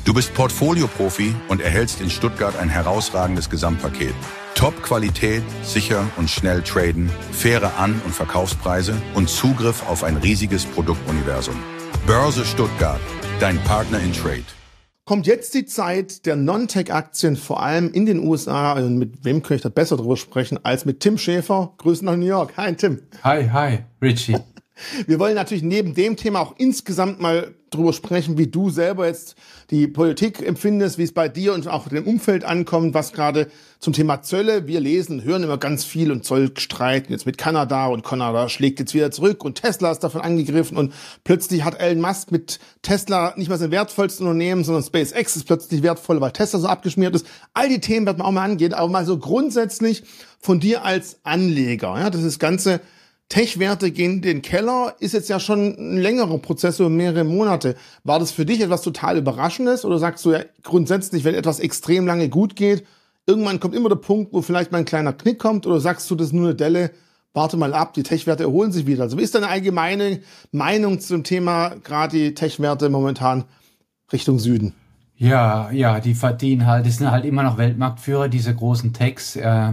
Du bist Portfolio-Profi und erhältst in Stuttgart ein herausragendes Gesamtpaket. Top-Qualität, sicher und schnell traden, faire An- und Verkaufspreise und Zugriff auf ein riesiges Produktuniversum. Börse Stuttgart, dein Partner in Trade. Kommt jetzt die Zeit der Non-Tech-Aktien, vor allem in den USA. Und mit wem könnte ich da besser drüber sprechen als mit Tim Schäfer? Grüße nach New York. Hi, Tim. Hi, Richie. Wir wollen natürlich neben dem Thema auch insgesamt mal drüber sprechen, wie du selber jetzt die Politik empfindest, wie es bei dir und auch dem Umfeld ankommt, was gerade zum Thema Zölle, wir lesen, hören immer ganz viel und Zollstreit jetzt mit Kanada und Kanada schlägt jetzt wieder zurück und Tesla ist davon angegriffen und plötzlich hat Elon Musk mit Tesla nicht mehr sein wertvollstes Unternehmen, sondern SpaceX ist plötzlich wertvoll, weil Tesla so abgeschmiert ist. All die Themen werden wir auch mal angehen, aber mal so grundsätzlich von dir als Anleger, ja, das ganze Tech-Werte gehen in den Keller, ist jetzt ja schon ein längerer Prozess über mehrere Monate. War das für dich etwas total Überraschendes oder sagst du ja grundsätzlich, wenn etwas extrem lange gut geht, irgendwann kommt immer der Punkt, wo vielleicht mal ein kleiner Knick kommt oder sagst du, das ist nur eine Delle, warte mal ab, die Tech-Werte erholen sich wieder. Also wie ist deine allgemeine Meinung zum Thema, gerade die Tech-Werte momentan Richtung Süden? Ja, die verdienen halt, die sind halt immer noch Weltmarktführer, diese großen Techs,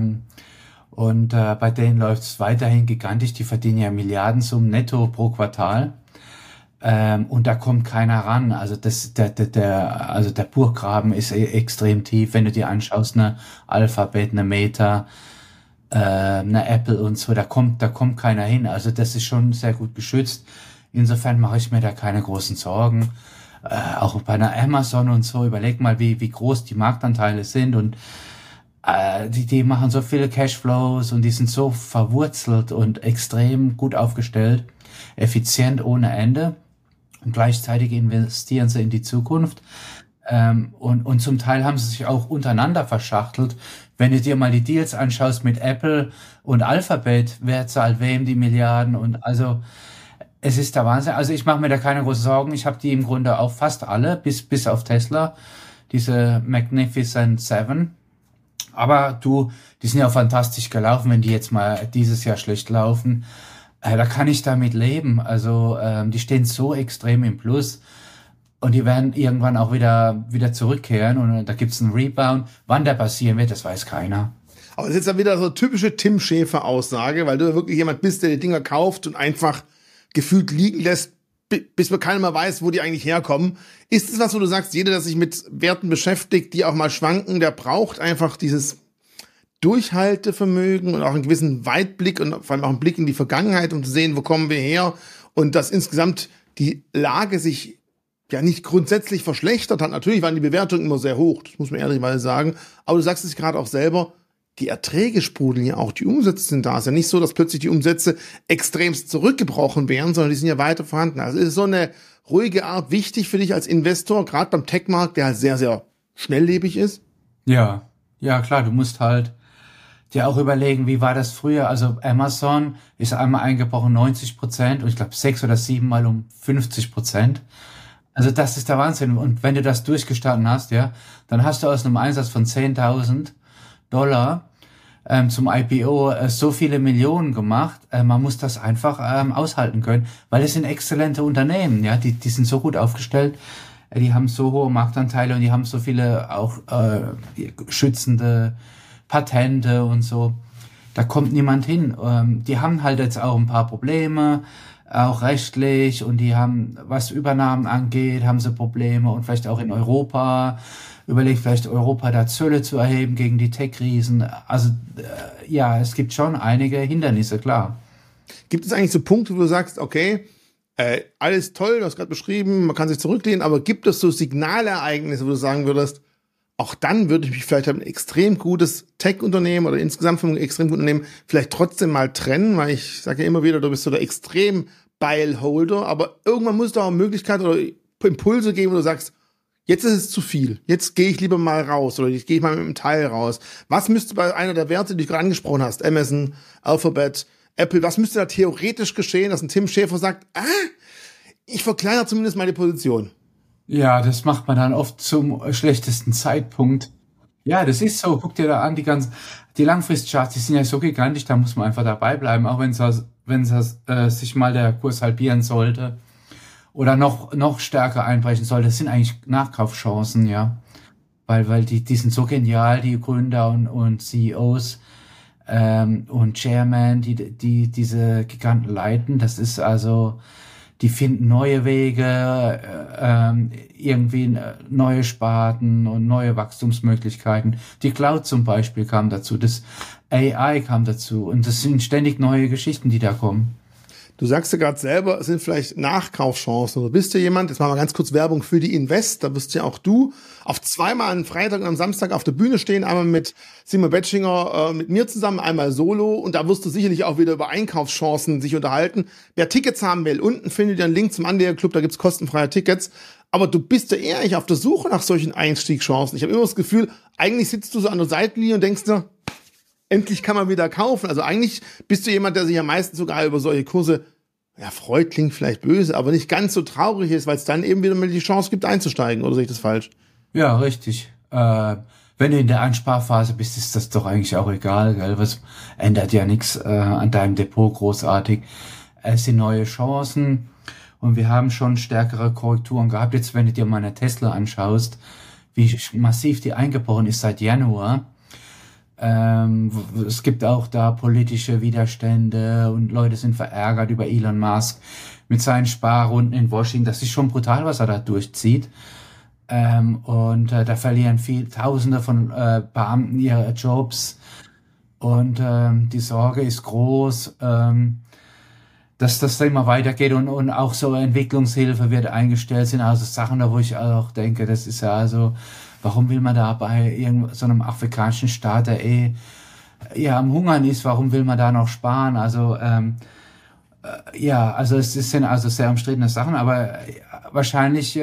und bei denen läuft es weiterhin gigantisch. Die verdienen ja Milliardensummen netto pro Quartal. Und da kommt keiner ran. Also der Burggraben ist extrem tief. Wenn du dir anschaust, eine Alphabet, eine Meta, eine Apple und so, da kommt keiner hin. Also das ist schon sehr gut geschützt. Insofern mache ich mir da keine großen Sorgen. Auch bei einer Amazon und so, überleg mal, wie groß die Marktanteile sind und die machen so viele Cashflows und die sind so verwurzelt und extrem gut aufgestellt, effizient ohne Ende und gleichzeitig investieren sie in die Zukunft und zum Teil haben sie sich auch untereinander verschachtelt. Wenn du dir mal die Deals anschaust mit Apple und Alphabet, wer zahlt wem die Milliarden und also es ist der Wahnsinn. Also ich mache mir da keine großen Sorgen. Ich habe die im Grunde auch fast alle, bis auf Tesla, diese Magnificent Seven. Aber die sind ja fantastisch gelaufen, wenn die jetzt mal dieses Jahr schlecht laufen. Da kann ich damit leben. Also die stehen so extrem im Plus und die werden irgendwann auch wieder zurückkehren und da gibt's einen Rebound. Wann der passieren wird, das weiß keiner. Aber das ist jetzt ja wieder so eine typische Tim Schäfer-Aussage, weil du wirklich jemand bist, der die Dinger kauft und einfach gefühlt liegen lässt, bis man keiner mehr weiß, wo die eigentlich herkommen. Ist es was, wo du sagst, jeder, der sich mit Werten beschäftigt, die auch mal schwanken, der braucht einfach dieses Durchhaltevermögen und auch einen gewissen Weitblick und vor allem auch einen Blick in die Vergangenheit, um zu sehen, wo kommen wir her und dass insgesamt die Lage sich ja nicht grundsätzlich verschlechtert hat. Natürlich waren die Bewertungen immer sehr hoch, das muss man ehrlicherweise sagen, aber du sagst es gerade auch selber, die Erträge sprudeln ja auch, die Umsätze sind da. Es ist ja nicht so, dass plötzlich die Umsätze extremst zurückgebrochen wären, sondern die sind ja weiter vorhanden. Also ist so eine ruhige Art wichtig für dich als Investor, gerade beim Tech-Markt, der halt sehr, sehr schnelllebig ist? Ja, klar, du musst halt dir auch überlegen, wie war das früher? Also Amazon ist einmal eingebrochen 90% und ich glaube 6 oder 7 Mal um 50%. Also das ist der Wahnsinn. Und wenn du das durchgestanden hast, ja, dann hast du aus einem Einsatz von $10.000 zum IPO so viele Millionen gemacht. Man muss das einfach aushalten können, weil es sind exzellente Unternehmen, ja, die sind so gut aufgestellt, die haben so hohe Marktanteile und die haben so viele auch schützende Patente und so. Da kommt niemand hin. Die haben halt jetzt auch ein paar Probleme, auch rechtlich, und die haben, was Übernahmen angeht, haben sie Probleme und vielleicht auch in Europa. Überlegt vielleicht Europa da Zölle zu erheben gegen die Tech-Riesen. Also es gibt schon einige Hindernisse, klar. Gibt es eigentlich so Punkte, wo du sagst, okay, alles toll, du hast gerade beschrieben, man kann sich zurücklehnen, aber gibt es so Signalereignisse, wo du sagen würdest, auch dann würde ich mich vielleicht ein extrem gutes Tech-Unternehmen oder insgesamt von einem extrem guten Unternehmen vielleicht trotzdem mal trennen, weil ich sage ja immer wieder, du bist so der Extrem-Buy-Holder, aber irgendwann muss es auch eine Möglichkeit oder Impulse geben, wo du sagst, jetzt ist es zu viel. Jetzt gehe ich lieber mal raus oder ich gehe mal mit einem Teil raus. Was müsste bei einer der Werte, die du gerade angesprochen hast, Amazon, Alphabet, Apple, was müsste da theoretisch geschehen, dass ein Tim Schäfer sagt, ich verkleinere zumindest meine Position? Ja, das macht man dann oft zum schlechtesten Zeitpunkt. Ja, das ist so. Guck dir da an, die Langfristcharts, die sind ja so gigantisch, da muss man einfach dabei bleiben, auch wenn sich mal der Kurs halbieren sollte. oder noch stärker einbrechen soll, das sind eigentlich Nachkaufschancen, ja. Weil die sind so genial, die Gründer und CEOs und Chairman, die diese Giganten leiten. Das ist also, die finden neue Wege, irgendwie neue Sparten und neue Wachstumsmöglichkeiten. Die Cloud zum Beispiel kam dazu, das AI kam dazu und das sind ständig neue Geschichten, die da kommen. Du sagst ja gerade selber, es sind vielleicht Nachkaufschancen. Du bist ja jemand, jetzt machen wir ganz kurz Werbung für die Invest, da wirst ja auch du auf zweimal am Freitag und am Samstag auf der Bühne stehen, einmal mit Simon Betschinger, mit mir zusammen, einmal solo, und da wirst du sicherlich auch wieder über Einkaufschancen sich unterhalten. Wer Tickets haben will, unten findet ihr einen Link zum Anlegerclub, da gibt's kostenfreie Tickets. Aber du bist ja eher eigentlich auf der Suche nach solchen Einstiegschancen. Ich habe immer das Gefühl, eigentlich sitzt du so an der Seitenlinie und denkst dir, endlich kann man wieder kaufen. Also eigentlich bist du jemand, der sich am meisten sogar über solche Kurse, ja, freut, klingt vielleicht böse, aber nicht ganz so traurig ist, weil es dann eben wieder mal die Chance gibt, einzusteigen. Oder sehe ich das falsch? Ja, richtig. Wenn du in der Ansparphase bist, ist das doch eigentlich auch egal, gell? Was ändert ja nichts an deinem Depot großartig. Es sind neue Chancen und wir haben schon stärkere Korrekturen gehabt. Jetzt, wenn du dir mal eine Tesla anschaust, wie massiv die eingebrochen ist seit Januar. Es gibt auch da politische Widerstände und Leute sind verärgert über Elon Musk mit seinen Sparrunden in Washington. Das ist schon brutal, was er da durchzieht. Da verlieren Tausende von Beamten ihre Jobs und die Sorge ist groß, dass das immer weitergeht und auch so Entwicklungshilfe wird eingestellt, sind also Sachen, da wo ich auch denke, das ist ja also, warum will man da bei so einem afrikanischen Staat, der am Hungern ist, warum will man da noch sparen? Also also es sind also sehr umstrittene Sachen, aber wahrscheinlich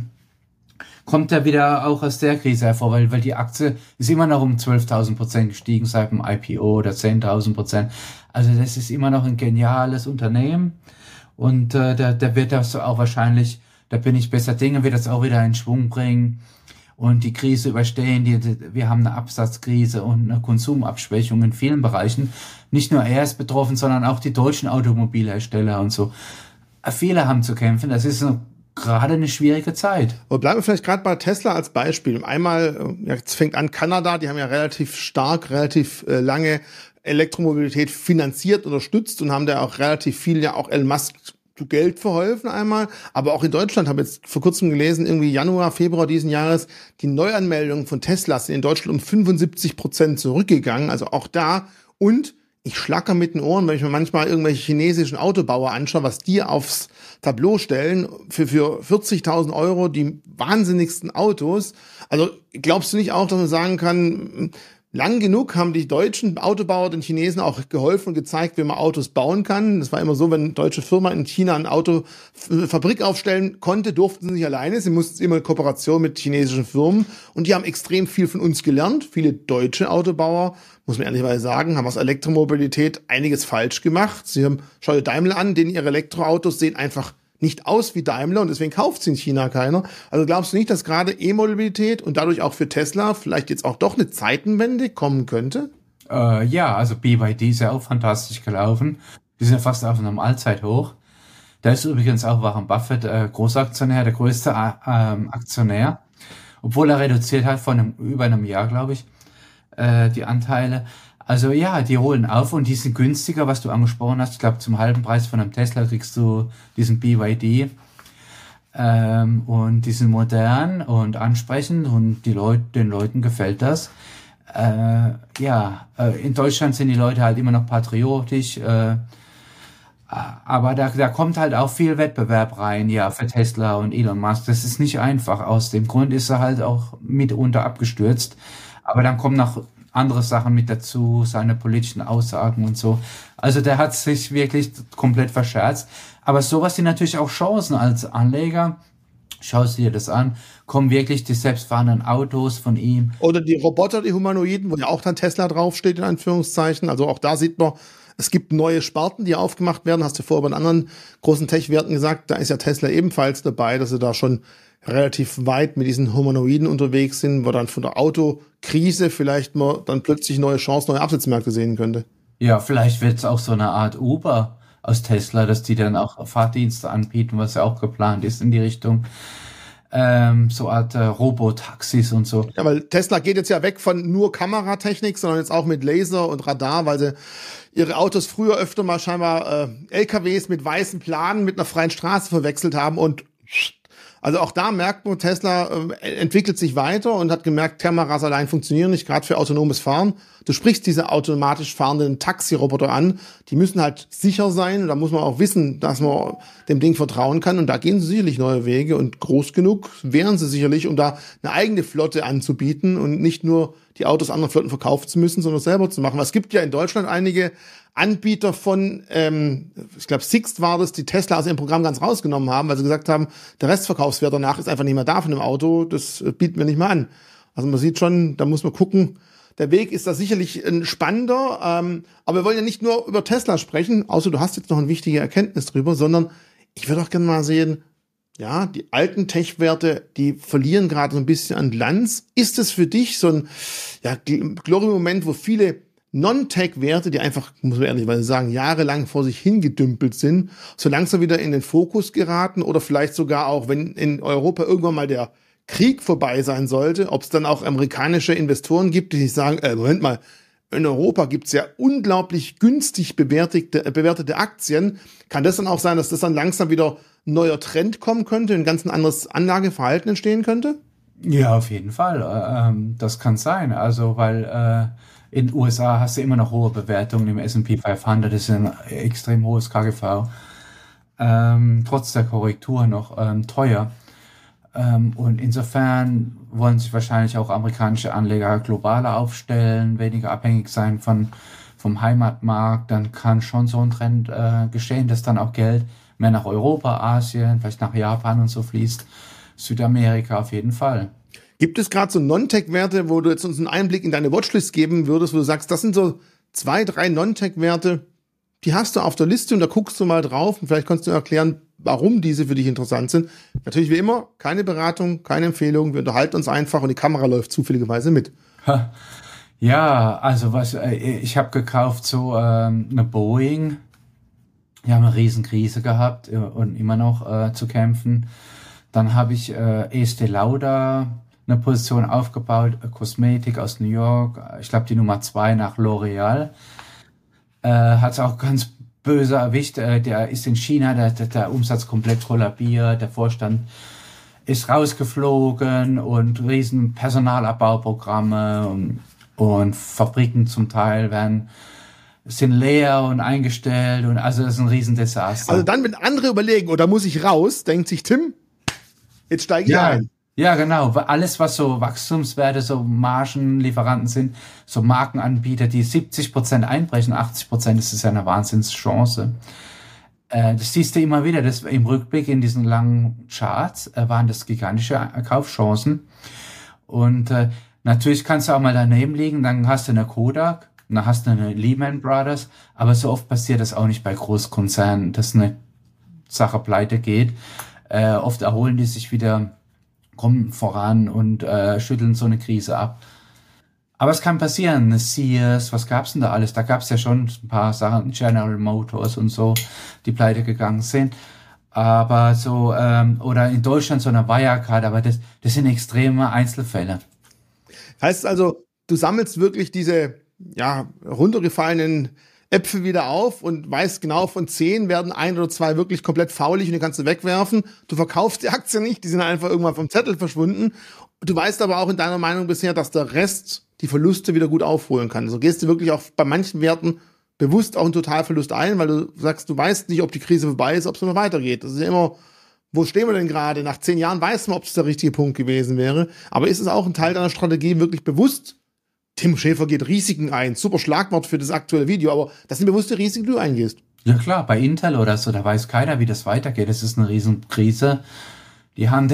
kommt er wieder auch aus der Krise hervor, weil die Aktie ist immer noch um 12.000% gestiegen seit dem IPO oder 10.000%. Also das ist immer noch ein geniales Unternehmen und der wird das auch wahrscheinlich, da bin ich besser Dinge, wird das auch wieder in Schwung bringen und die Krise überstehen. Wir haben eine Absatzkrise und eine Konsumabschwächung in vielen Bereichen. Nicht nur er ist betroffen, sondern auch die deutschen Automobilhersteller und so. Viele haben zu kämpfen. Das ist gerade eine schwierige Zeit. Aber bleiben wir vielleicht gerade bei Tesla als Beispiel. Einmal, jetzt fängt an Kanada, die haben ja relativ lange Elektromobilität finanziert, unterstützt und haben da auch relativ viel ja auch Elon Musk zu Geld verholfen einmal. Aber auch in Deutschland, habe jetzt vor kurzem gelesen, irgendwie Januar, Februar diesen Jahres, die Neuanmeldungen von Teslas sind in Deutschland um 75% zurückgegangen. Also auch da. Und ich schlacker mit den Ohren, wenn ich mir manchmal irgendwelche chinesischen Autobauer anschaue, was die aufs Tableau stellen, für 40.000 Euro die wahnsinnigsten Autos. Also glaubst du nicht auch, dass man sagen kann, lang genug haben die deutschen Autobauer den Chinesen auch geholfen und gezeigt, wie man Autos bauen kann. Das war immer so, wenn eine deutsche Firma in China eine Autofabrik aufstellen konnte, durften sie nicht alleine. Sie mussten immer in Kooperation mit chinesischen Firmen. Und die haben extrem viel von uns gelernt. Viele deutsche Autobauer, muss man ehrlicherweise sagen, haben aus Elektromobilität einiges falsch gemacht. Schau dir Daimler an, denen ihre Elektroautos sehen einfach nicht aus wie Daimler und deswegen kauft sie in China keiner. Also glaubst du nicht, dass gerade E-Mobilität und dadurch auch für Tesla vielleicht jetzt auch doch eine Zeitenwende kommen könnte? Also BYD ist ja auch fantastisch gelaufen. Die sind ja fast auf einem Allzeithoch. Da ist übrigens auch Warren Buffett Großaktionär, der größte Aktionär, obwohl er reduziert hat vor über einem Jahr, glaube ich, die Anteile. Also ja, die holen auf und die sind günstiger, was du angesprochen hast. Ich glaube, zum halben Preis von einem Tesla kriegst du diesen BYD. Und die sind modern und ansprechend und den Leuten gefällt das. In Deutschland sind die Leute halt immer noch patriotisch. Aber da kommt halt auch viel Wettbewerb rein, ja, für Tesla und Elon Musk. Das ist nicht einfach. Aus dem Grund ist er halt auch mitunter abgestürzt. Aber dann kommen noch andere Sachen mit dazu, seine politischen Aussagen und so. Also der hat sich wirklich komplett verscherzt. Aber sowas sind natürlich auch Chancen als Anleger. Schaust dir das an, kommen wirklich die selbstfahrenden Autos von ihm. Oder die Roboter, die Humanoiden, wo ja auch dann Tesla draufsteht, in Anführungszeichen. Also auch da sieht man, es gibt neue Sparten, die aufgemacht werden. Hast du vorher bei anderen großen Tech-Werten gesagt, da ist ja Tesla ebenfalls dabei, dass sie da schon relativ weit mit diesen Humanoiden unterwegs sind, wo dann von der Autokrise vielleicht mal dann plötzlich neue Chancen, neue Absatzmärkte sehen könnte. Ja, vielleicht wird es auch so eine Art Uber, aus Tesla, dass die dann auch Fahrdienste anbieten, was ja auch geplant ist in die Richtung. So Art Robotaxis und so. Ja, weil Tesla geht jetzt ja weg von nur Kameratechnik, sondern jetzt auch mit Laser und Radar, weil sie ihre Autos früher öfter mal scheinbar LKWs mit weißen Planen mit einer freien Straße verwechselt haben und also auch da merkt man, Tesla entwickelt sich weiter und hat gemerkt, Kameras allein funktionieren nicht, gerade für autonomes Fahren. Du sprichst diese automatisch fahrenden Taxiroboter an, die müssen halt sicher sein und da muss man auch wissen, dass man dem Ding vertrauen kann und da gehen sie sicherlich neue Wege und groß genug wären sie sicherlich, um da eine eigene Flotte anzubieten und nicht nur die Autos anderen Flotten verkaufen zu müssen, sondern selber zu machen. Es gibt ja in Deutschland einige Anbieter von, ich glaube Sixt war das, die Tesla aus ihrem Programm ganz rausgenommen haben, weil sie gesagt haben, der Restverkaufswert danach ist einfach nicht mehr da von dem Auto, das bieten wir nicht mehr an. Also man sieht schon, da muss man gucken, der Weg ist da sicherlich ein spannender, aber wir wollen ja nicht nur über Tesla sprechen, außer du hast jetzt noch eine wichtige Erkenntnis drüber, sondern ich würde auch gerne mal sehen, ja, die alten Tech-Werte, die verlieren gerade so ein bisschen an Glanz. Ist es für dich so ein Glory-Moment, wo viele Non-Tech-Werte, die einfach, muss man ehrlicherweise sagen, jahrelang vor sich hingedümpelt sind, so langsam wieder in den Fokus geraten oder vielleicht sogar auch, wenn in Europa irgendwann mal der Krieg vorbei sein sollte, ob es dann auch amerikanische Investoren gibt, die sich sagen, Moment mal, in Europa gibt's ja unglaublich günstig bewertete Aktien. Kann das dann auch sein, dass das dann langsam wieder ein neuer Trend kommen könnte, ein ganz anderes Anlageverhalten entstehen könnte? Ja, auf jeden Fall. Das kann sein. Also, weil in den USA hast du immer noch hohe Bewertungen im S&P 500. Das ist ein extrem hohes KGV. Trotz der Korrektur noch teuer. Und insofern wollen sich wahrscheinlich auch amerikanische Anleger globaler aufstellen, weniger abhängig sein vom Heimatmarkt. Dann kann schon so ein Trend geschehen, dass dann auch Geld mehr nach Europa, Asien, vielleicht nach Japan und so fließt. Südamerika auf jeden Fall. Gibt es gerade so Non-Tech-Werte, wo du jetzt uns einen Einblick in deine Watchlist geben würdest, wo du sagst, das sind so 2, 3 Non-Tech-Werte, die hast du auf der Liste und da guckst du mal drauf und vielleicht kannst du erklären, warum diese für dich interessant sind. Natürlich wie immer, keine Beratung, keine Empfehlung, wir unterhalten uns einfach und die Kamera läuft zufälligerweise mit. Ja, also ich habe gekauft so eine Boeing. Wir haben eine Riesenkrise gehabt und immer noch zu kämpfen. Dann habe ich Estée Lauder eine Position aufgebaut, Kosmetik aus New York. Ich glaube die Nummer 2 nach L'Oreal. Hat es auch ganz böse erwischt. Der ist in China, der Umsatz komplett kollabiert. Der Vorstand ist rausgeflogen und riesen Personalabbauprogramme und Fabriken zum Teil sind leer und eingestellt und also das ist ein Riesendesaster. Also dann, wenn andere überlegen, oder muss ich raus, denkt sich Tim, jetzt steige ich ein. Ja, genau. Alles, was so Wachstumswerte, so Margenlieferanten sind, so Markenanbieter, die 70% einbrechen, 80%, das ist ja eine Wahnsinnschance. Das siehst du immer wieder, das im Rückblick in diesen langen Charts waren das gigantische Kaufchancen. Und natürlich kannst du auch mal daneben liegen, dann hast du eine Kodak, dann hast du eine Lehman Brothers, aber so oft passiert das auch nicht bei Großkonzernen, dass eine Sache pleite geht. Oft erholen die sich wieder, kommen voran und schütteln so eine Krise ab. Aber es kann passieren. Eine Sears, was gab's denn da alles? Da gab's ja schon ein paar Sachen, General Motors und so, die pleite gegangen sind. Aber so, oder in Deutschland so eine Wirecard, aber das sind extreme Einzelfälle. Heißt also, du sammelst wirklich diese, runtergefallenen Äpfel wieder auf und weißt genau, von 10 werden 1 oder 2 wirklich komplett faulig und die kannst du wegwerfen. Du verkaufst die Aktien nicht, die sind einfach irgendwann vom Zettel verschwunden. Du weißt aber auch in deiner Meinung bisher, dass der Rest die Verluste wieder gut aufholen kann. Also gehst du wirklich auch bei manchen Werten bewusst auch einen Totalverlust ein, weil du sagst, du weißt nicht, ob die Krise vorbei ist, ob es noch weitergeht. Das ist ja immer, wo stehen wir denn gerade? Nach 10 Jahren weiß man, ob es der richtige Punkt gewesen wäre. Aber ist es auch ein Teil deiner Strategie, wirklich bewusst, Tim Schäfer geht Risiken ein. Super Schlagwort für das aktuelle Video, aber das sind bewusste Risiken, die du eingehst. Ja klar, bei Intel oder so, da weiß keiner, wie das weitergeht. Das ist eine Riesenkrise. Die haben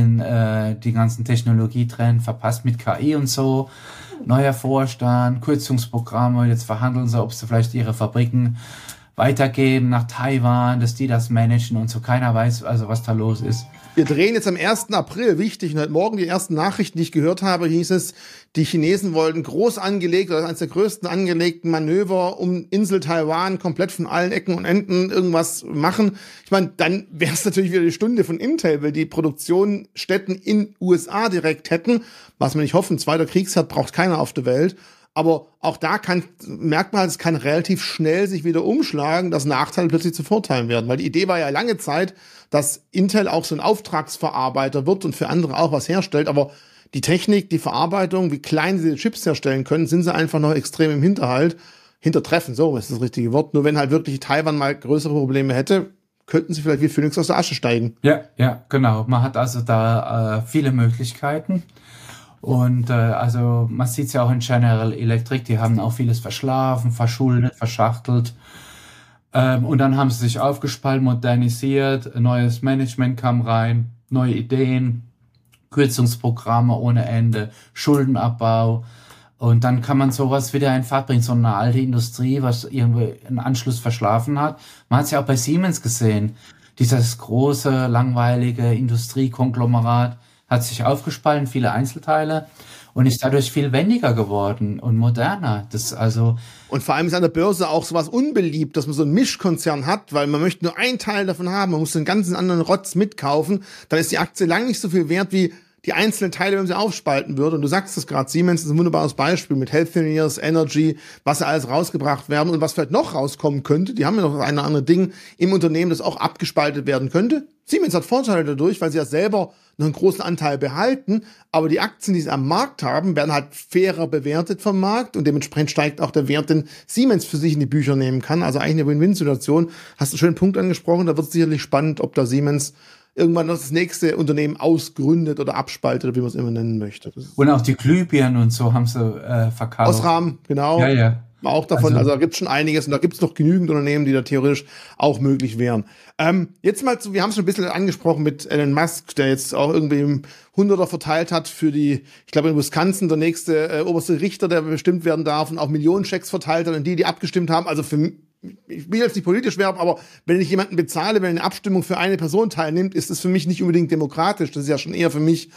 die ganzen Technologietrend verpasst mit KI und so. Neuer Vorstand, Kürzungsprogramme. Jetzt verhandeln sie, ob sie vielleicht ihre Fabriken weitergeben nach Taiwan, dass die das managen und so. Keiner weiß also, was da los ist. Wir drehen jetzt am 1. April, wichtig, und heute Morgen die ersten Nachrichten, die ich gehört habe, hieß es, die Chinesen wollten groß angelegt, oder eines der größten angelegten Manöver um Insel Taiwan komplett von allen Ecken und Enden irgendwas machen. Ich meine, dann wäre es natürlich wieder die Stunde von Intel, weil die Produktionsstätten in USA direkt hätten, was wir nicht hoffen, zweiter Kriegsherd braucht keiner auf der Welt. Aber auch da merkt man, es kann relativ schnell sich wieder umschlagen, dass Nachteile plötzlich zu Vorteilen werden. Weil die Idee war ja lange Zeit, dass Intel auch so ein Auftragsverarbeiter wird und für andere auch was herstellt. Aber die Technik, die Verarbeitung, wie klein sie die Chips herstellen können, sind sie einfach noch extrem im Hintertreffen, so ist das richtige Wort. Nur wenn halt wirklich Taiwan mal größere Probleme hätte, könnten sie vielleicht wie Phönix aus der Asche steigen. Ja, genau. Man hat also da viele Möglichkeiten. Und also man sieht es ja auch in General Electric, die haben auch vieles verschlafen, verschuldet, verschachtelt. Und dann haben sie sich aufgespalten, modernisiert, neues Management kam rein, neue Ideen, Kürzungsprogramme ohne Ende, Schuldenabbau. Und dann kann man sowas wieder in Fahrt bringen, so eine alte Industrie, was irgendwie einen Anschluss verschlafen hat. Man hat es ja auch bei Siemens gesehen, dieses große, langweilige Industriekonglomerat hat sich aufgespalten, viele Einzelteile und ist dadurch viel wendiger geworden und moderner. Und vor allem ist an der Börse auch sowas unbeliebt, dass man so einen Mischkonzern hat, weil man möchte nur einen Teil davon haben, man muss den ganzen anderen Rotz mitkaufen, dann ist die Aktie lang nicht so viel wert wie die einzelnen Teile, wenn man sie aufspalten würde. Und du sagst es gerade, Siemens ist ein wunderbares Beispiel mit Healthineers, Energy, was ja alles rausgebracht werden und was vielleicht noch rauskommen könnte. Die haben ja noch ein oder andere Ding im Unternehmen, das auch abgespaltet werden könnte. Siemens hat Vorteile dadurch, weil sie ja selber noch einen großen Anteil behalten, aber die Aktien, die sie am Markt haben, werden halt fairer bewertet vom Markt und dementsprechend steigt auch der Wert, den Siemens für sich in die Bücher nehmen kann. Also eigentlich eine Win-Win-Situation. Hast du einen schönen Punkt angesprochen, da wird es sicherlich spannend, ob da Siemens irgendwann noch das nächste Unternehmen ausgründet oder abspaltet, oder wie man es immer nennen möchte. Und auch die Glühbirnen und so haben sie verkauft. Osram, genau. Ja. War auch davon, also da gibt's schon einiges und da gibt's noch genügend Unternehmen, die da theoretisch auch möglich wären. Jetzt mal wir haben es schon ein bisschen angesprochen mit Elon Musk, der jetzt auch irgendwie im Hunderter verteilt hat für ich glaube in Wisconsin, der nächste oberste Richter, der bestimmt werden darf und auch Millionenchecks verteilt hat an die abgestimmt haben. Also ich will jetzt nicht politisch werben, aber wenn ich jemanden bezahle, wenn eine Abstimmung für eine Person teilnimmt, ist das für mich nicht unbedingt demokratisch. Das ist ja schon eher für mich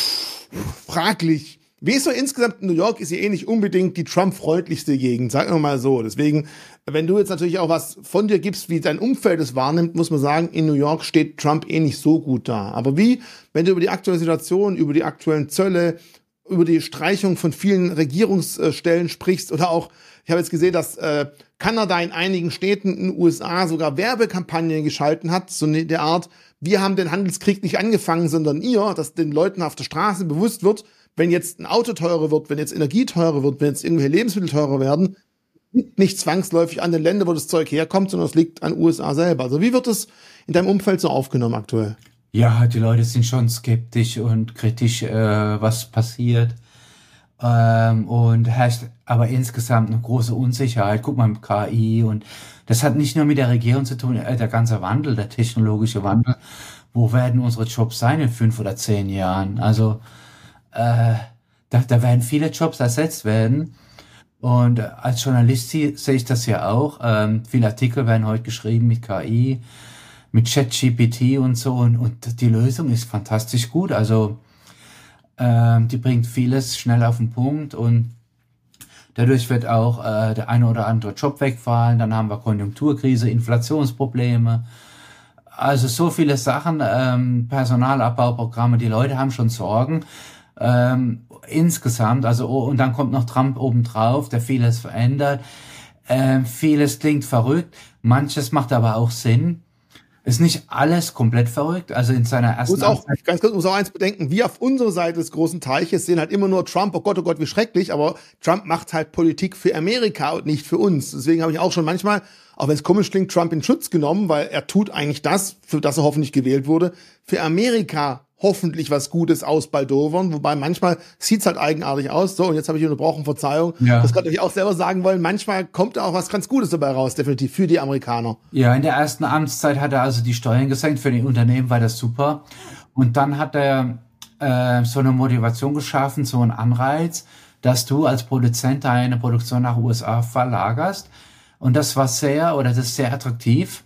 fraglich. Wie ist so insgesamt in New York, ist ja eh nicht unbedingt die Trump-freundlichste Gegend, sagen wir mal so. Deswegen, wenn du jetzt natürlich auch was von dir gibst, wie dein Umfeld es wahrnimmt, muss man sagen, in New York steht Trump eh nicht so gut da. Aber wenn du über die aktuelle Situation, über die aktuellen Zölle, über die Streichung von vielen Regierungsstellen sprichst oder auch, ich habe jetzt gesehen, dass Kanada in einigen Städten in den USA sogar Werbekampagnen geschalten hat, so in der Art, wir haben den Handelskrieg nicht angefangen, sondern ihr, dass den Leuten auf der Straße bewusst wird, wenn jetzt ein Auto teurer wird, wenn jetzt Energie teurer wird, wenn jetzt irgendwelche Lebensmittel teurer werden, liegt nicht zwangsläufig an den Ländern, wo das Zeug herkommt, sondern es liegt an USA selber. Also wie wird es in deinem Umfeld so aufgenommen aktuell? Ja, die Leute sind schon skeptisch und kritisch, was passiert. Und herrscht aber insgesamt eine große Unsicherheit. Guck mal mit KI und das hat nicht nur mit der Regierung zu tun, der ganze Wandel, der technologische Wandel. Wo werden unsere Jobs sein in 5 oder 10 Jahren? Also da werden viele Jobs ersetzt werden. Und als Journalist sehe ich das ja auch. Viele Artikel werden heute geschrieben mit KI, mit ChatGPT und so. Und die Lösung ist fantastisch gut. Also die bringt vieles schnell auf den Punkt. Und dadurch wird auch der eine oder andere Job wegfallen. Dann haben wir Konjunkturkrise, Inflationsprobleme. Also so viele Sachen, Personalabbauprogramme. Die Leute haben schon Sorgen. Insgesamt, und dann kommt noch Trump obendrauf, der vieles verändert. Vieles klingt verrückt, manches macht aber auch Sinn. Ist nicht alles komplett verrückt, also in seiner ersten muss auch eins bedenken, wir auf unserer Seite des großen Teiches sehen halt immer nur Trump, oh Gott, wie schrecklich, aber Trump macht halt Politik für Amerika und nicht für uns. Deswegen habe ich auch schon manchmal, auch wenn es komisch klingt, Trump in Schutz genommen, weil er tut eigentlich das, für das er hoffentlich gewählt wurde, für Amerika hoffentlich was Gutes ausbaldowern, wobei manchmal sieht's halt eigenartig aus. So, und jetzt habe ich unterbrochen, Verzeihung. Ja. Das kann ich auch selber sagen wollen. Manchmal kommt da auch was ganz Gutes dabei raus, definitiv, für die Amerikaner. Ja, in der ersten Amtszeit hat er also die Steuern gesenkt, für die Unternehmen war das super. Und dann hat er so eine Motivation geschaffen, so einen Anreiz, dass du als Produzent deine Produktion nach USA verlagerst. Und das ist sehr attraktiv.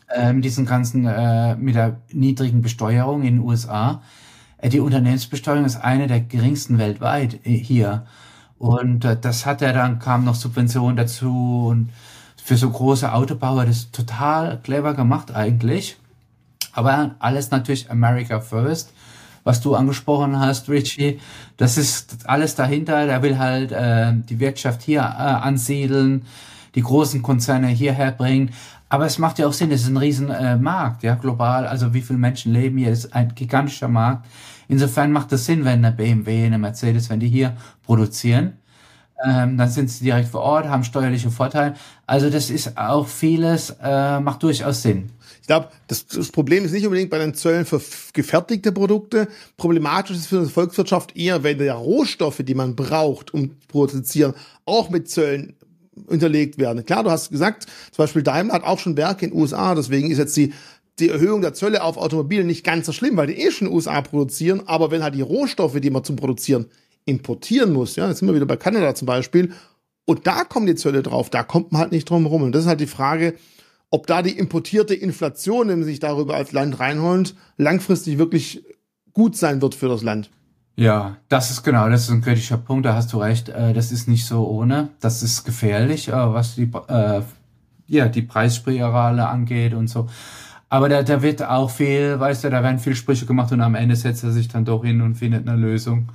diesen ganzen mit der niedrigen Besteuerung in den USA. Die Unternehmensbesteuerung ist eine der geringsten weltweit hier. Und das hat er dann, kam noch Subventionen dazu und für so große Autobauer, das ist total clever gemacht eigentlich. Aber alles natürlich America First, was du angesprochen hast, Richie. Das ist alles dahinter. Der will halt die Wirtschaft hier ansiedeln, die großen Konzerne hierher bringen. Aber es macht ja auch Sinn, es ist ein riesen Markt, ja, global. Also wie viele Menschen leben hier, ist ein gigantischer Markt. Insofern macht es Sinn, wenn eine BMW, eine Mercedes, wenn die hier produzieren. Dann sind sie direkt vor Ort, haben steuerliche Vorteile. Also das ist auch vieles, macht durchaus Sinn. Ich glaube, das Problem ist nicht unbedingt bei den Zöllen für gefertigte Produkte. Problematisch ist für die Volkswirtschaft eher, wenn die Rohstoffe, die man braucht, um zu produzieren, auch mit Zöllen unterlegt werden. Klar, du hast gesagt, zum Beispiel Daimler hat auch schon Werke in den USA, deswegen ist jetzt die Erhöhung der Zölle auf Automobile nicht ganz so schlimm, weil die schon in den USA produzieren, aber wenn halt die Rohstoffe, die man zum Produzieren importieren muss, ja, jetzt sind wir wieder bei Kanada zum Beispiel, und da kommen die Zölle drauf, da kommt man halt nicht drum herum. Und das ist halt die Frage, ob da die importierte Inflation, wenn man sich darüber als Land reinholt, langfristig wirklich gut sein wird für das Land. Ja, das ist ein kritischer Punkt, da hast du recht, das ist nicht so ohne, das ist gefährlich, was die Preisspirale angeht und so. Aber da wird auch viel, weißt du, da werden viel Sprüche gemacht und am Ende setzt er sich dann doch hin und findet eine Lösung.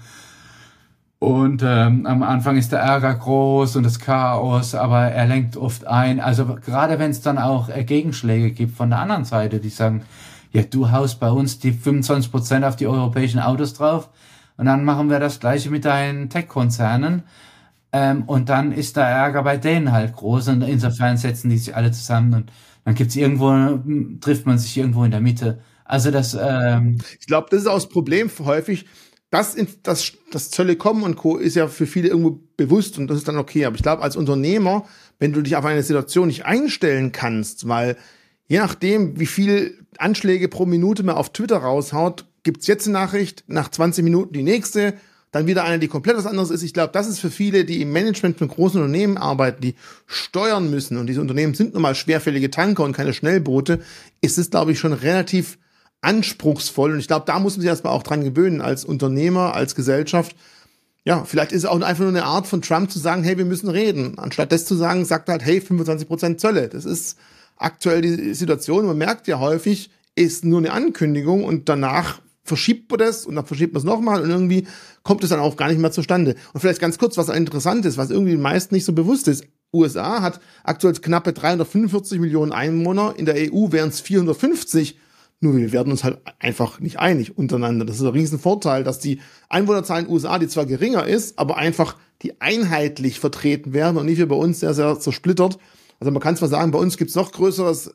Und am Anfang ist der Ärger groß und das Chaos, aber er lenkt oft ein. Also gerade wenn es dann auch Gegenschläge gibt von der anderen Seite, die sagen, ja, du haust bei uns die 25% auf die europäischen Autos drauf und dann machen wir das Gleiche mit deinen Tech-Konzernen. Und dann ist der Ärger bei denen halt groß und insofern setzen die sich alle zusammen und dann trifft man sich irgendwo in der Mitte. Also ich glaube, das ist auch das Problem häufig. Das Zölle kommen und Co. ist ja für viele irgendwo bewusst und das ist dann okay. Aber ich glaube, als Unternehmer, wenn du dich auf eine Situation nicht einstellen kannst, weil je nachdem, wie viel Anschläge pro Minute man auf Twitter raushaut, gibt's jetzt eine Nachricht, nach 20 Minuten die nächste, dann wieder eine, die komplett was anderes ist. Ich glaube, das ist für viele, die im Management von großen Unternehmen arbeiten, die steuern müssen, und diese Unternehmen sind nun mal schwerfällige Tanker und keine Schnellboote, ist es, glaube ich, schon relativ anspruchsvoll. Und ich glaube, da muss man sich erstmal auch dran gewöhnen, als Unternehmer, als Gesellschaft. Ja, vielleicht ist es auch einfach nur eine Art von Trump zu sagen, hey, wir müssen reden. Anstatt das zu sagen, sagt er halt, hey, 25% Zölle. Das ist aktuell die Situation. Man merkt ja häufig, ist nur eine Ankündigung und danach verschiebt man das und dann verschiebt man es nochmal und irgendwie kommt es dann auch gar nicht mehr zustande. Und vielleicht ganz kurz, was interessant ist, was irgendwie den meisten nicht so bewusst ist. USA hat aktuell knappe 345 Millionen Einwohner, in der EU wären es 450. Nur wir werden uns halt einfach nicht einig untereinander. Das ist ein riesen Vorteil, dass die Einwohnerzahl in den USA, die zwar geringer ist, aber einfach die einheitlich vertreten werden und nicht wie bei uns sehr, sehr zersplittert. Also man kann zwar sagen, bei uns gibt's noch größeres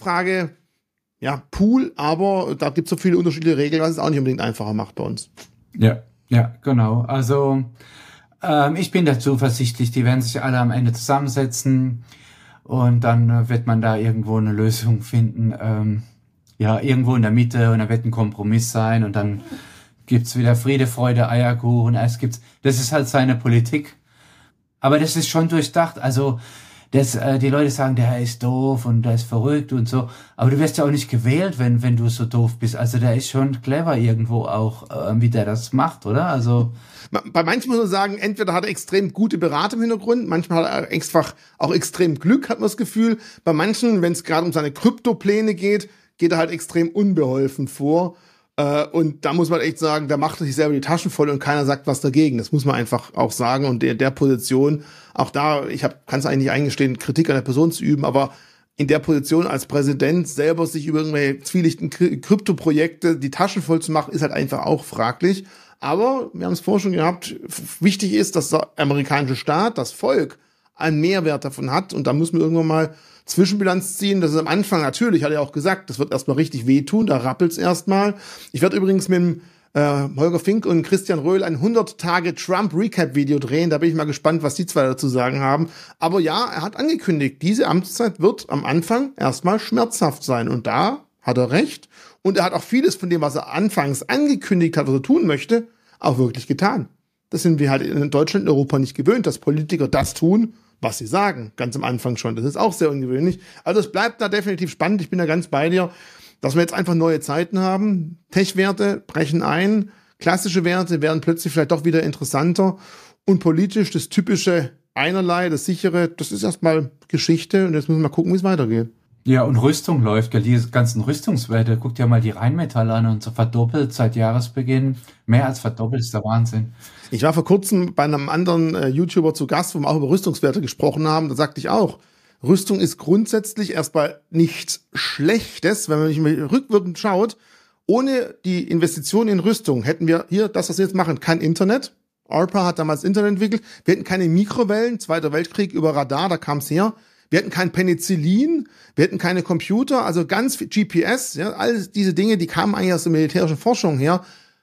Pool, aber da gibt's so viele unterschiedliche Regeln, was es auch nicht unbedingt einfacher macht bei uns. Ja, genau. Also ich bin da zuversichtlich, die werden sich alle am Ende zusammensetzen und dann wird man da irgendwo eine Lösung finden. Irgendwo in der Mitte und da wird ein Kompromiss sein und dann gibt's wieder Friede, Freude, Eierkuchen. Das ist halt seine Politik. Aber das ist schon durchdacht. Also die Leute sagen, der ist doof und der ist verrückt und so. Aber du wirst ja auch nicht gewählt, wenn du so doof bist. Also der ist schon clever irgendwo auch, wie der das macht, oder? Also bei manchen muss man sagen, entweder hat er extrem gute Berater im Hintergrund, manchmal hat er einfach auch extrem Glück, hat man das Gefühl. Bei manchen, wenn es gerade um seine Kryptopläne geht er halt extrem unbeholfen vor. Und da muss man echt sagen, da macht er sich selber die Taschen voll und keiner sagt was dagegen. Das muss man einfach auch sagen. Und der Position, auch da, kann es eigentlich nicht eingestehen, Kritik an der Person zu üben, aber in der Position als Präsident selber sich über irgendwelche zwielichtigen Kryptoprojekte die Taschen voll zu machen, ist halt einfach auch fraglich. Aber wir haben es vorher schon gehabt, wichtig ist, dass der amerikanische Staat, das Volk, einen Mehrwert davon hat. Und da muss man irgendwann mal Zwischenbilanz ziehen. Das ist am Anfang natürlich, hat er auch gesagt, das wird erstmal richtig wehtun, da rappelt's erstmal. Ich werde übrigens mit Holger Fink und Christian Röhl ein 100-Tage-Trump-Recap-Video drehen. Da bin ich mal gespannt, was die zwei dazu sagen haben. Aber ja, er hat angekündigt, diese Amtszeit wird am Anfang erstmal schmerzhaft sein. Und da hat er recht. Und er hat auch vieles von dem, was er anfangs angekündigt hat, was er tun möchte, auch wirklich getan. Das sind wir halt in Deutschland und Europa nicht gewöhnt, dass Politiker das tun, was sie sagen, ganz am Anfang schon. Das ist auch sehr ungewöhnlich. Also es bleibt da definitiv spannend. Ich bin da ganz bei dir, dass wir jetzt einfach neue Zeiten haben. Tech-Werte brechen ein, klassische Werte werden plötzlich vielleicht doch wieder interessanter und politisch das typische Einerlei, das sichere, das ist erstmal Geschichte und jetzt müssen wir mal gucken, wie es weitergeht. Ja, und Rüstung läuft ja, die ganzen Rüstungswerte. Guckt ja mal die Rheinmetall an und so verdoppelt seit Jahresbeginn. Mehr als verdoppelt ist der Wahnsinn. Ich war vor kurzem bei einem anderen YouTuber zu Gast, wo wir auch über Rüstungswerte gesprochen haben. Da sagte ich auch, Rüstung ist grundsätzlich erstmal nichts Schlechtes, wenn man nicht mehr rückwirkend schaut. Ohne die Investition in Rüstung hätten wir hier, das, was wir jetzt machen, kein Internet. ARPA hat damals Internet entwickelt. Wir hätten keine Mikrowellen, Zweiter Weltkrieg über Radar, da kam es her. Wir hätten kein Penicillin, wir hätten keine Computer, also ganz viel GPS, ja, all diese Dinge, die kamen eigentlich aus der militärischen Forschung her.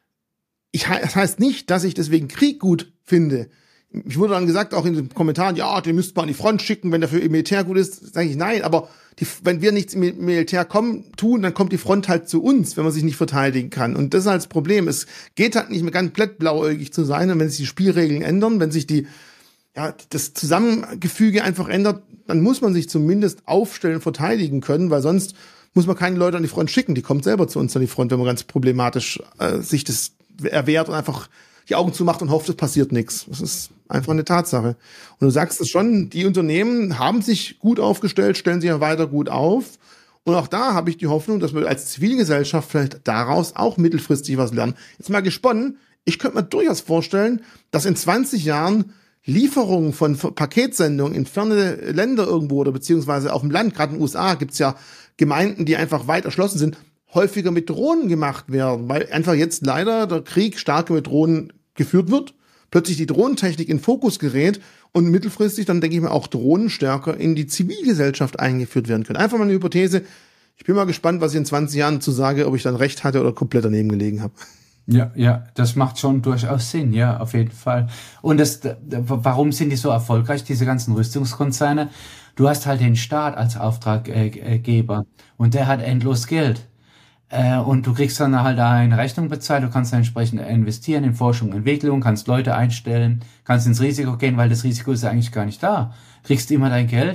Das heißt nicht, dass ich deswegen Krieg gut finde. Ich wurde dann gesagt, auch in den Kommentaren, ja, den müsste man an die Front schicken, wenn der für Militär gut ist. Sage ich, nein, aber wenn wir nichts im Militär tun, dann kommt die Front halt zu uns, wenn man sich nicht verteidigen kann. Und das ist halt das Problem. Es geht halt nicht mehr komplett blauäugig zu sein. Und wenn sich die Spielregeln ändern, wenn sich das Zusammengefüge einfach ändert, dann muss man sich zumindest aufstellen, verteidigen können, weil sonst muss man keine Leute an die Front schicken. Die kommt selber zu uns an die Front, wenn man ganz problematisch sich das erwehrt und einfach die Augen zumacht und hofft, es passiert nichts. Das ist einfach eine Tatsache. Und du sagst es schon, die Unternehmen haben sich gut aufgestellt, stellen sich ja weiter gut auf. Und auch da habe ich die Hoffnung, dass wir als Zivilgesellschaft vielleicht daraus auch mittelfristig was lernen. Jetzt mal gesponnen, ich könnte mir durchaus vorstellen, dass in 20 Jahren Lieferungen von Paketsendungen in ferne Länder irgendwo oder beziehungsweise auf dem Land, gerade in den USA gibt's ja Gemeinden, die einfach weit erschlossen sind, häufiger mit Drohnen gemacht werden, weil einfach jetzt leider der Krieg stark mit Drohnen geführt wird, plötzlich die Drohnentechnik in Fokus gerät und mittelfristig dann, denke ich mal, auch Drohnen stärker in die Zivilgesellschaft eingeführt werden können. Einfach mal eine Hypothese. Ich bin mal gespannt, was ich in 20 Jahren zu sage, ob ich dann recht hatte oder komplett daneben gelegen habe. Ja, das macht schon durchaus Sinn, ja, auf jeden Fall. Und warum sind die so erfolgreich, diese ganzen Rüstungskonzerne? Du hast halt den Staat als Auftraggeber und der hat endlos Geld. Und du kriegst dann halt eine Rechnung bezahlt, du kannst dann entsprechend investieren in Forschung und Entwicklung, kannst Leute einstellen, kannst ins Risiko gehen, weil das Risiko ist ja eigentlich gar nicht da. Kriegst immer dein Geld.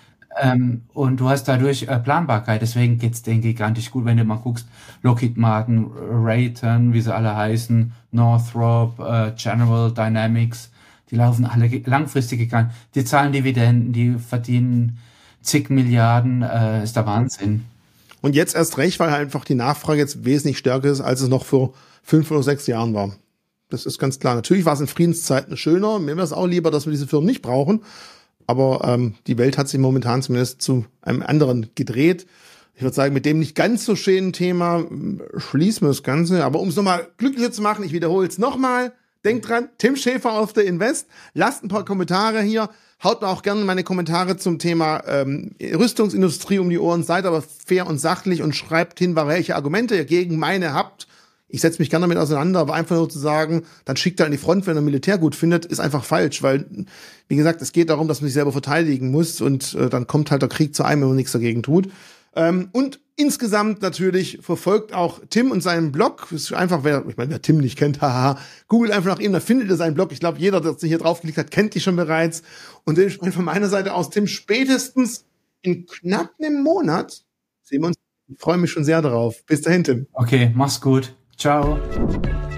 Und du hast dadurch Planbarkeit, deswegen geht's denen gigantisch gut, wenn du mal guckst, Lockheed Martin, Raytheon, wie sie alle heißen, Northrop, General Dynamics, die laufen alle langfristig gegangen, die zahlen Dividenden, die verdienen zig Milliarden, ist der Wahnsinn. Und jetzt erst recht, weil halt einfach die Nachfrage jetzt wesentlich stärker ist, als es noch vor 5 oder 6 Jahren war. Das ist ganz klar. Natürlich war es in Friedenszeiten schöner, mir wäre es auch lieber, dass wir diese Firmen nicht brauchen. Aber die Welt hat sich momentan zumindest zu einem anderen gedreht. Ich würde sagen, mit dem nicht ganz so schönen Thema schließen wir das Ganze. Aber um es nochmal glücklicher zu machen, ich wiederhole es nochmal. Denkt dran, Tim Schäfer auf der Invest. Lasst ein paar Kommentare hier. Haut mir auch gerne meine Kommentare zum Thema Rüstungsindustrie um die Ohren. Seid aber fair und sachlich und schreibt hin, welche Argumente ihr gegen meine habt. Ich setze mich gerne damit auseinander, aber einfach nur zu sagen, dann schickt er an die Front, wenn er Militär gut findet, ist einfach falsch, weil, wie gesagt, es geht darum, dass man sich selber verteidigen muss und dann kommt halt der Krieg zu einem, wenn man nichts dagegen tut. Und insgesamt natürlich verfolgt auch Tim und seinen Blog. Ist einfach, wer Tim nicht kennt, haha, googelt einfach nach ihm, dann findet ihr seinen Blog. Ich glaube, jeder, der sich hier draufgeklickt hat, kennt die schon bereits. Und dementsprechend von meiner Seite aus, Tim, spätestens in knapp einem Monat sehen wir uns. Ich freue mich schon sehr darauf. Bis dahin, Tim. Okay, mach's gut. Ciao.